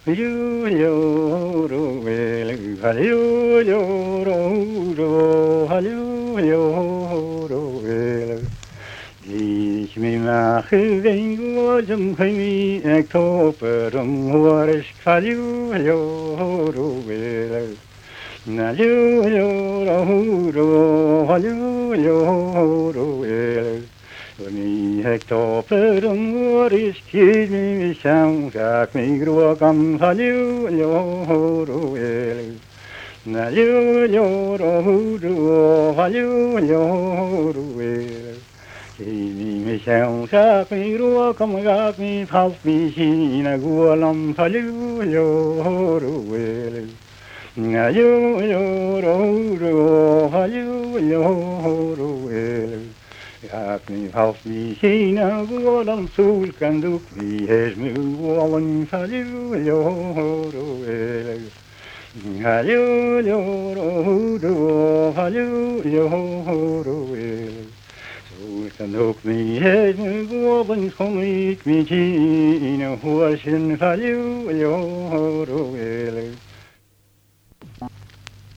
you yo well hallelujah yo hallelujah ich mir mache wenn du zum Krimi Oktober war ich hallelujah na hallelujah Ni hektoperum oris kid mi sham sak mi gro kam haliu yo ro el na yo ro haliu yo ro el mi sham sak mi gro kam sak mi phas mi shi na gu lam haliu yo ro el na yo ro haliu yo ro el Jak mi auf mich hinaus am Sul kann du wie es mir wollen Hallelujah Hallelujah Sul kann du wie es mir wollen komm ich mit hin horchen Hallelujah